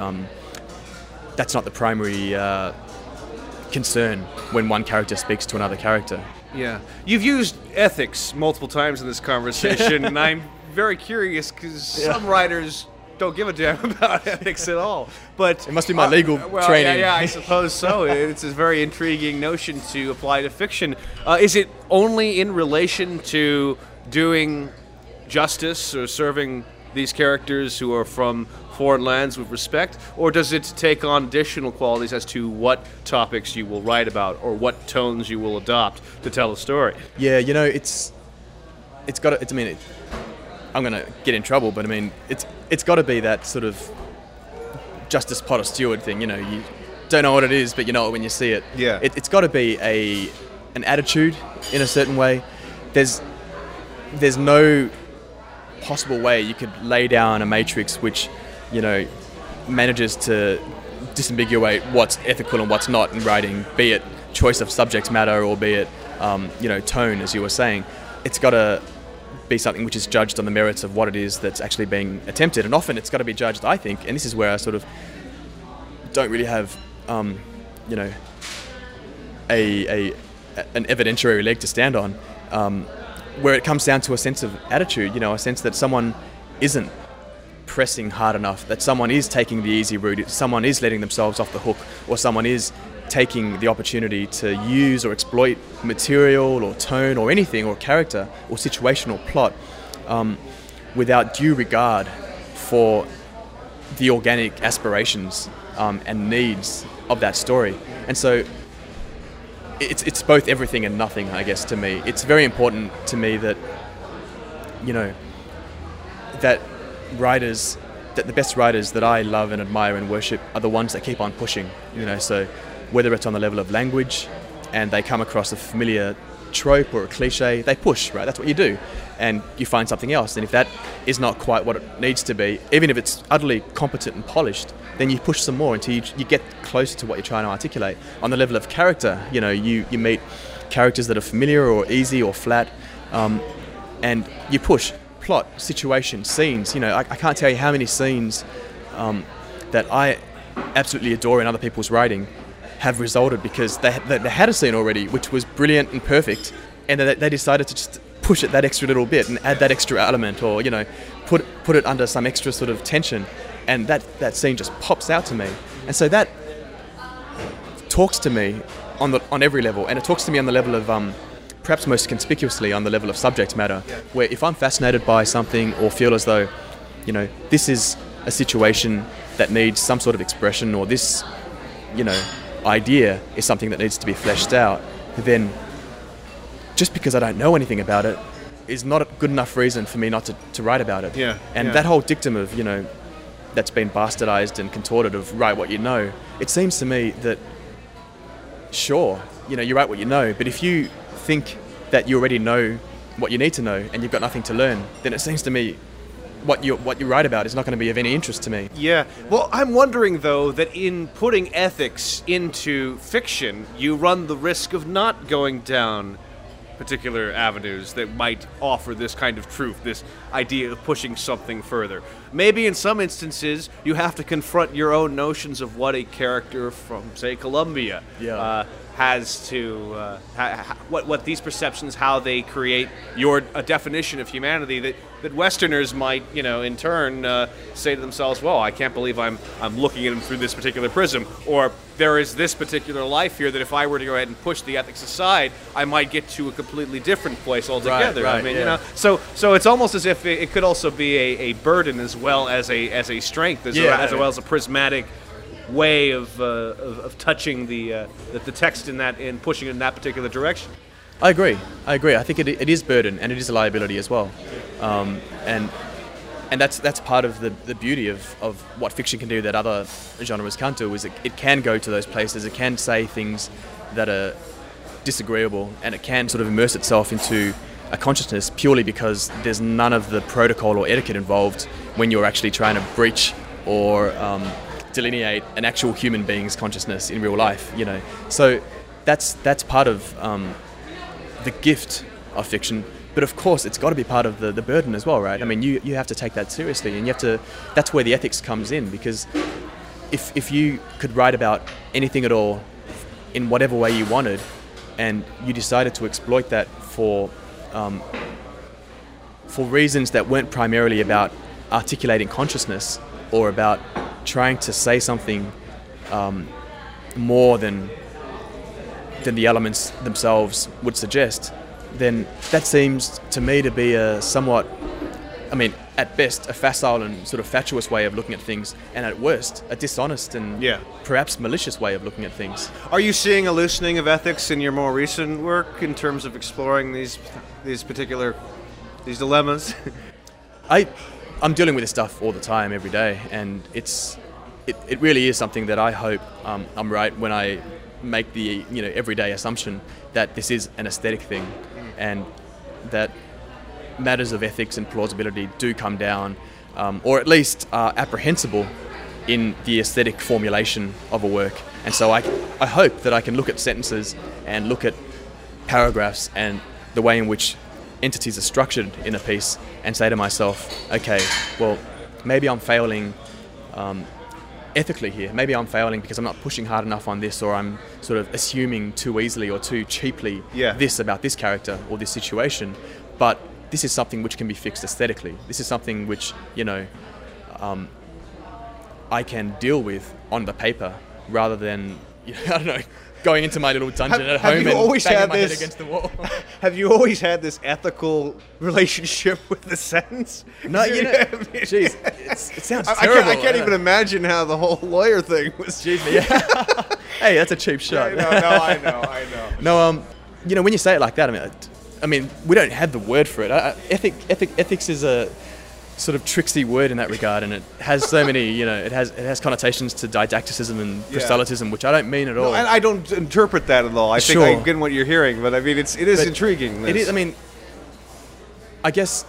S4: concern when one character speaks to another character.
S1: Yeah. You've used ethics multiple times in this conversation, and I'm very curious because some writers don't give a damn about ethics at all. But
S4: it must be my legal training.
S1: Yeah, I suppose so. It's a very intriguing notion to apply to fiction. Is it only in relation to doing justice or serving these characters who are from foreign lands with respect, or does it take on additional qualities as to what topics you will write about or what tones you will adopt to tell a story?
S4: Yeah, you know, I'm going to get in trouble, but I mean, it's got to be that sort of Justice Potter Stewart thing. You know, you don't know what it is, but you know it when you see it.
S1: Yeah.
S4: It's got to be an attitude in a certain way. There's no possible way you could lay down a matrix which, you know, manages to disambiguate what's ethical and what's not in writing, be it choice of subject matter or be it, tone, as you were saying. It's got to be something which is judged on the merits of what it is that's actually being attempted, and often it's got to be judged, I think, and this is where I sort of don't really have, an evidentiary leg to stand on, where it comes down to a sense of attitude, you know, a sense that someone isn't pressing hard enough, that someone is taking the easy route, someone is letting themselves off the hook, or someone is taking the opportunity to use or exploit material or tone or anything or character or situational plot without due regard for the organic aspirations and needs of that story. And so it's both everything and nothing, I guess, to me. It's very important to me that, you know, that the best writers that I love and admire and worship are the ones that keep on pushing, you know. So whether it's on the level of language and they come across a familiar trope or a cliche, they push, right? That's what you do. And you find something else. And if that is not quite what it needs to be, even if it's utterly competent and polished, then you push some more until you get closer to what you're trying to articulate. On the level of character, you know, you meet characters that are familiar or easy or flat, and you push plot, situation, scenes. You know, I can't tell you how many scenes that I absolutely adore in other people's writing have resulted because they had a scene already which was brilliant and perfect, and they decided to just push it that extra little bit and add that extra element, or, you know, put it under some extra sort of tension, and that scene just pops out to me. And so that talks to me on every level, and it talks to me on the level of perhaps most conspicuously on the level of subject matter, where if I'm fascinated by something or feel as though, you know, this is a situation that needs some sort of expression, or this, you know, idea is something that needs to be fleshed out, then just because I don't know anything about it is not a good enough reason for me not to write about it. That whole dictum of, you know, that's been bastardized and contorted of write what you know, it seems to me that, sure, you know, you write what you know, but if you think that you already know what you need to know and you've got nothing to learn, then it seems to me what you write about is not going to be of any interest to me.
S1: Yeah. Well, I'm wondering, though, that in putting ethics into fiction, you run the risk of not going down particular avenues that might offer this kind of truth, this idea of pushing something further. Maybe in some instances, you have to confront your own notions of what a character from, say, Columbia has to, what these perceptions, how they create a definition of humanity that Westerners might, in turn say to themselves, well, I can't believe I'm looking at him through this particular prism, or there is this particular life here that if I were to go ahead and push the ethics aside, I might get to a completely different place altogether.
S4: Right,
S1: I mean,
S4: yeah.
S1: so it's almost as if it could also be a burden as well as a strength, as well as a prismatic way of touching the text in pushing it in that particular direction.
S4: I agree. I think it is burden and it is a liability as well, and that's part of the beauty of what fiction can do that other genres can't do. Is it can go to those places. It can say things that are disagreeable, and it can sort of immerse itself into a consciousness purely because there's none of the protocol or etiquette involved when you're actually trying to breach or delineate an actual human being's consciousness in real life. So that's part of the gift of fiction. But of course, it's got to be part of the burden as well, right? I mean, you have to take that seriously, and that's where the ethics comes in, because if you could write about anything at all in whatever way you wanted, and you decided to exploit that for reasons that weren't primarily about articulating consciousness or about trying to say something more than the elements themselves would suggest, then that seems to me to be a somewhat, at best, a facile and sort of fatuous way of looking at things, and at worst, a dishonest and perhaps malicious way of looking at things.
S1: Are you seeing a loosening of ethics in your more recent work in terms of exploring these dilemmas?
S4: I'm dealing with this stuff all the time, every day, and it really is something that I hope I'm right when I make the everyday assumption that this is an aesthetic thing, and that matters of ethics and plausibility do come down, or at least are apprehensible in the aesthetic formulation of a work. And so I hope that I can look at sentences and look at paragraphs and the way in which entities are structured in a piece and say to myself, okay, well, maybe I'm failing ethically here. Maybe I'm failing because I'm not pushing hard enough on this, or I'm sort of assuming too easily or too cheaply this about this character or this situation. But this is something which can be fixed aesthetically. This is something which, I can deal with on the paper rather than, I don't know, going into my little dungeon at home and banging my head against the wall.
S1: Have you always had this ethical relationship with the sentence?
S4: No, geez, it sounds terrible.
S1: I can't even imagine how the whole lawyer thing was.
S4: Jeez, hey, that's a cheap shot.
S1: No, I know.
S4: No, when you say it like that, I mean, we don't have the word for it. Ethics is a sort of tricksy word in that regard, and it has so many, it has connotations to didacticism and proselytism, which I don't mean at all.
S1: No, and I don't interpret that at all. I think I get what you're hearing, but I mean, it is intriguing.
S4: It is. I mean, I guess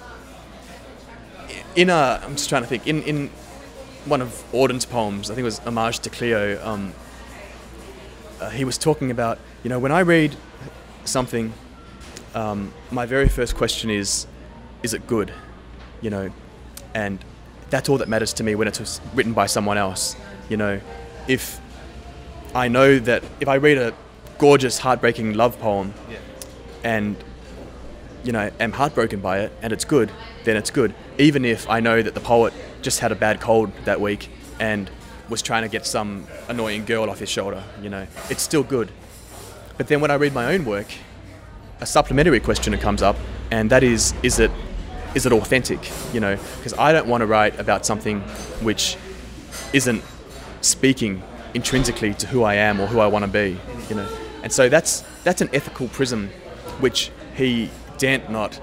S4: I'm just trying to think. In one of Auden's poems, I think it was Homage to Cleo. He was talking about, when I read something, my very first question is it good? And that's all that matters to me when it's written by someone else. If I know that if I read a gorgeous, heartbreaking love poem and, am heartbroken by it and it's good, then it's good. Even if I know that the poet just had a bad cold that week and was trying to get some annoying girl off his shoulder, it's still good. But then when I read my own work, a supplementary question comes up, and that is it authentic? Because I don't want to write about something which isn't speaking intrinsically to who I am or who I want to be, And so that's an ethical prism which he daren't not,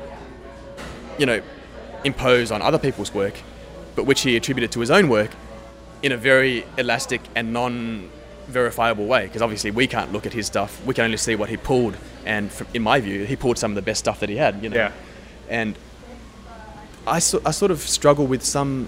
S4: impose on other people's work, but which he attributed to his own work in a very elastic and non-verifiable way. Because obviously we can't look at his stuff; we can only see what he pulled. And in my view, he pulled some of the best stuff that he had, And I sort of struggle with some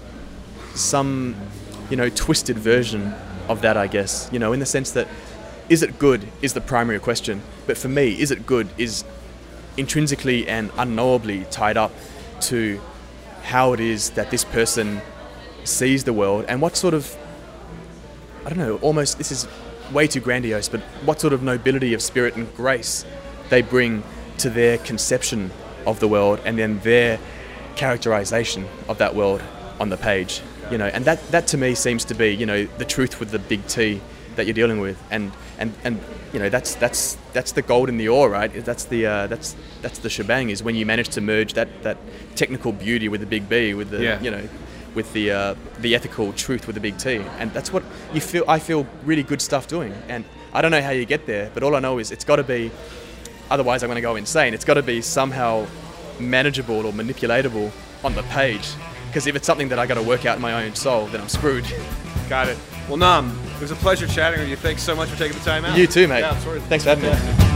S4: twisted version of that, I guess, in the sense that, is it good is the primary question, but for me, is it good is intrinsically and unknowably tied up to how it is that this person sees the world, and what sort of, I don't know, almost, this is way too grandiose, but what sort of nobility of spirit and grace they bring to their conception of the world, and then their characterization of that world on the page, and that to me seems to be, the truth with the big T that you're dealing with, and that's the gold in the ore, right? That's the shebang, is when you manage to merge that technical beauty with the big B, with the with the ethical truth with the big T, and that's what I feel really good stuff doing. And I don't know how you get there, but all I know is it's got to be, otherwise I'm going to go insane. It's got to be somehow manageable or manipulatable on the page, because if it's something that I got to work out in my own soul, then I'm screwed.
S1: Got it. Well, Nam, it was a pleasure chatting with you. Thanks so much for taking the time out.
S4: You too, mate.
S1: Yeah, sorry.
S4: Thanks for having me.